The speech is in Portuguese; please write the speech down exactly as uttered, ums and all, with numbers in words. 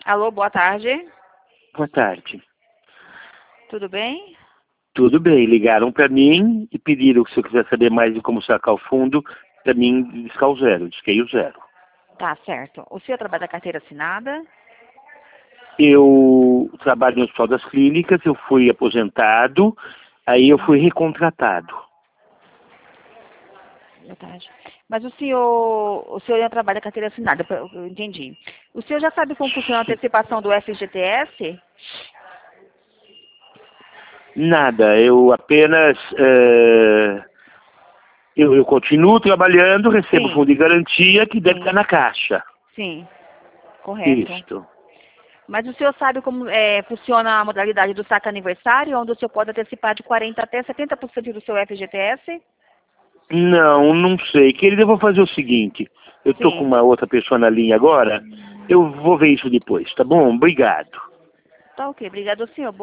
Alô, boa tarde. Boa tarde. Tudo bem? Tudo bem, ligaram para mim e pediram que se eu quiser saber mais de como sacar o fundo, para mim discar o zero, disquei o zero. Tá certo. O senhor trabalha da carteira assinada? Eu trabalho no Hospital das Clínicas, eu fui aposentado, aí eu fui recontratado. Boa tarde. Mas o senhor, o senhor não trabalha da carteira assinada, eu entendi. O senhor já sabe como funciona a antecipação do F G T S? Nada, eu apenas... eh, eu, eu continuo trabalhando, recebo Sim. fundo de garantia que deve Sim. estar na caixa. Sim, correto. Isto. Mas o senhor sabe como é, funciona a modalidade do saque aniversário, onde o senhor pode antecipar de quarenta por cento até setenta por cento do seu F G T S? Não, não sei. Querida, eu vou fazer o seguinte. Eu estou com Sim. uma outra pessoa na linha agora. Eu vou ver isso depois, tá bom? Obrigado. Tá ok. Obrigado, senhor.